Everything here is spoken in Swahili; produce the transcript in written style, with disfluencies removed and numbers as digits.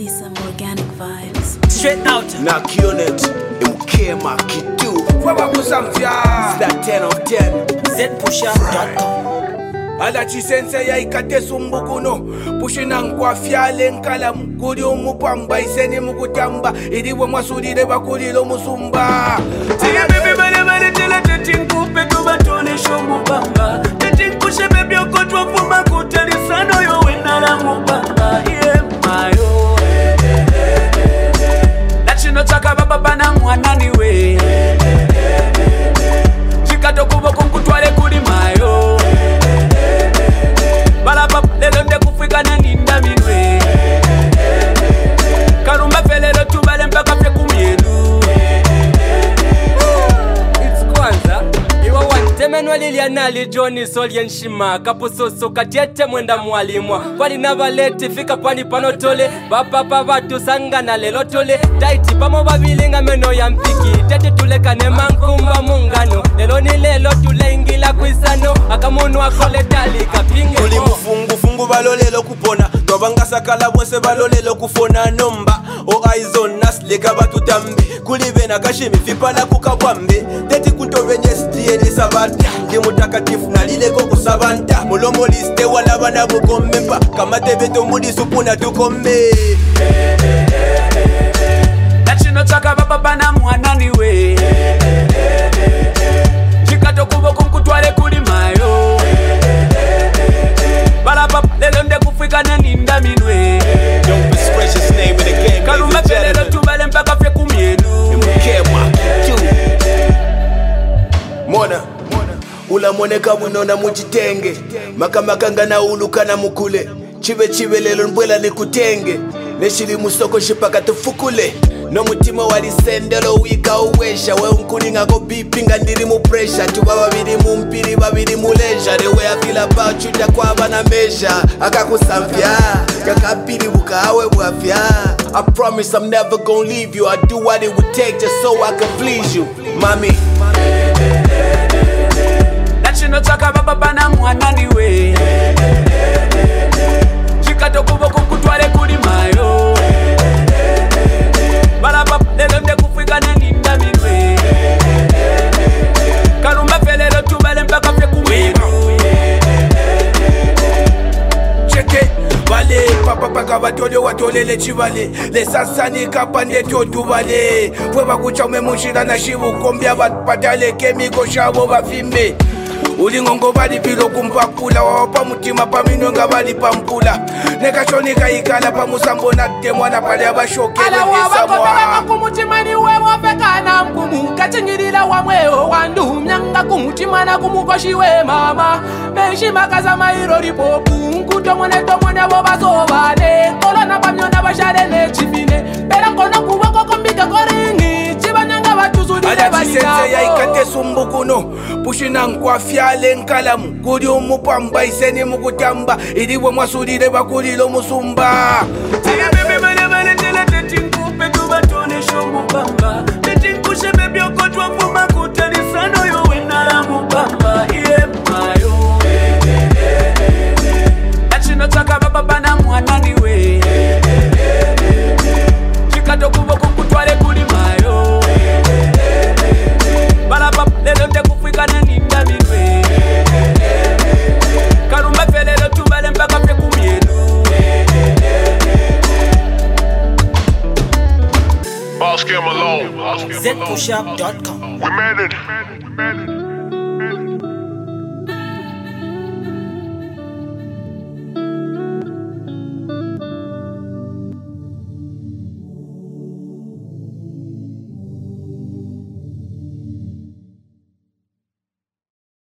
some organic vibes. Straight out. Knock unit, Mkema Kitu. It's that 10 of 10. ZPushup.com. Ala chisense ya ikate sumbukuno pushina nkwa fyale nkalamu kuli omupamba iseni mukutamba iliwe mwasulile bakulilo musumba Tiga bebe bale bale tele tetinkupe tubatonesha omupamba tetinkushe bebe okotwa fuma kutalisano yo wenala mupamba yeah mayo Lachino chaka baba bana mwanani we Chikato kubo kunkutwale kuli mayo Balapa lelo nde kufika na ninda minwe Karumba felelo tubale mpaka fye kumyelu It's kwanza iwa wantemenwa lilianali Johnny Solien Shima Kapusoso katiete mwenda mwalimwa Kwali navaleti fika pani panotole Bapapa vatu sangana lelo tole Taiti pamo babilinga meno ya mpiki Tete tulekane mankumba mungano Lelo ni lelo tulengila kwisano Akamunu akole dali kapinge Kuli mufungu balolelo kupona Tobanga sakala bwese balolelo kufona nomba O aizon nasleka batutambi Kuli vena kashimi fipala kukabwambe Teti kuntovenye stiele sabata Ndi mutakatifu na lileko kusabanta Mulomo liste wala bana bukomemba Kama tebeto mudi supuna tukome Lachino chaka baba bana mwanani we Chikato kubo kumkutwale kuli mayo Balapa lelo nde kufika na ninda minwe Dopest precious name in the game. Karumba felelo tubale mpaka fye kumyelu Mkema Kitu. Mona ula moneka winona muchitenge Makamaka na uluka na mukule Chive lelo mbwela nikutenge Neshili musoko shipaka tufukule No mutima walisendelo wika uwesha We unkuninga go beepinga ndiri mu pressure Tuba babiri mumpiri babiri muleja The way I feel about you jakwa bana mesha Akakusamfya Kakapiri bukawe bwafya I promise I'm never gonna leave you I do what it would take just so I can please you Mami Lachino chaka baba bana mwanani we Chikato kubo kumkutwale kuli mayo Balapa lelo nde kufika na ninda minwe Karumba felelo tubale mpaka fye kumwelu cheke vale papa paka batole watolele chivale lesasani kapande totu vale fwe bakucha umemushira na shibukombya batale kemiko shabo bafimbe ulingongo bali pilo kumpakula wapa mutima paminwe nga bali pampula nekashonika ikala pamusambo natte mwana pale abashoke Ala wabakopeleka kumutima ni wewe pekana mkumu Kachingirila wa mweo wandumya nga kumutima na kumukoshi we mama Meshima kaza mairo ripopu Nkuto mwene boba sobane Kolona pamyo na bashare ne chifine Pera kono kuwako kombika koringi Chibanyanga batuzuri Ala chisense ya ikate sumbukuno pushina nkwa fyale nkalamu kuli omupamba iseni mukutamba iliwe mwasulile bakulilo musumba Tiga bebe bale bale tele tetinkupe tubatonesha omupamba Tetinkushe bebe okotwa fuma kutalisano yo wenala mupamba yeah mayo Lachino chaka baba bana mwanani we Chikato kubo kumkutwale kuli mayo Balapa lelo nde kufika na ninda minwe Karumba felelo tubale mpaka fye kumyelu Boss Kim alone. ZPushup.com. We made it.